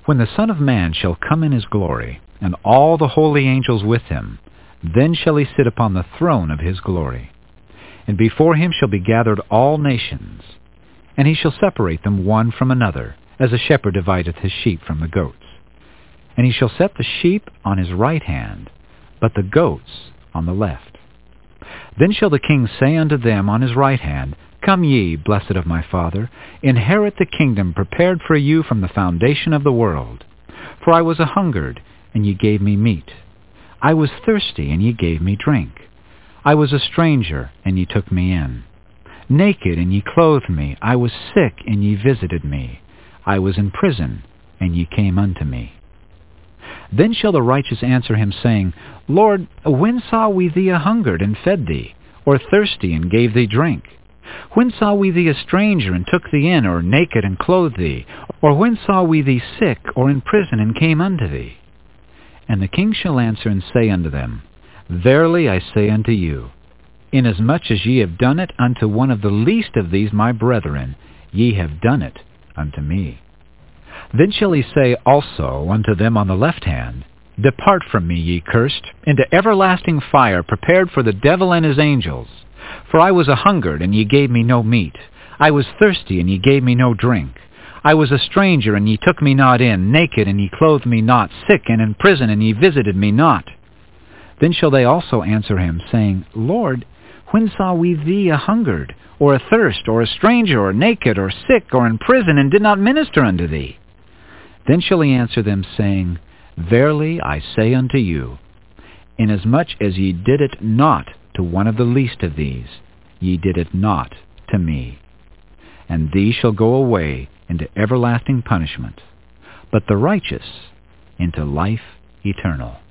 When the Son of Man shall come in his glory, and all the holy angels with him, then shall he sit upon the throne of his glory. And before him shall be gathered all nations, and he shall separate them one from another, as a shepherd divideth his sheep from the goats. And he shall set the sheep on his right hand, but the goats on the left. Then shall the king say unto them on his right hand, Come ye, blessed of my Father, inherit the kingdom prepared for you from the foundation of the world. For I was a-hungered, and ye gave me meat. I was thirsty, and ye gave me drink. I was a stranger, and ye took me in. Naked, and ye clothed me. I was sick, and ye visited me. I was in prison, and ye came unto me. Then shall the righteous answer him, saying, Lord, when saw we thee a-hungered, and fed thee, or thirsty, and gave thee drink? When saw we thee a stranger, and took thee in, or naked, and clothed thee? Or when saw we thee sick, or in prison, and came unto thee? And the king shall answer and say unto them, Verily I say unto you, inasmuch as ye have done it unto one of the least of these my brethren, ye have done it unto me. Then shall he say also unto them on the left hand, Depart from me, ye cursed, into everlasting fire, prepared for the devil and his angels. For I was a-hungered, and ye gave me no meat. I was thirsty, and ye gave me no drink. I was a stranger, and ye took me not in. Naked, and ye clothed me not. Sick, and in prison, and ye visited me not. Then shall they also answer him, saying, Lord, when saw we thee a-hungered, or athirst, or a stranger, or naked, or sick, or in prison, and did not minister unto thee? Then shall he answer them, saying, Verily I say unto you, inasmuch as ye did it not to one of the least of these, ye did it not to me. And these shall go away into everlasting punishment, but the righteous into life eternal.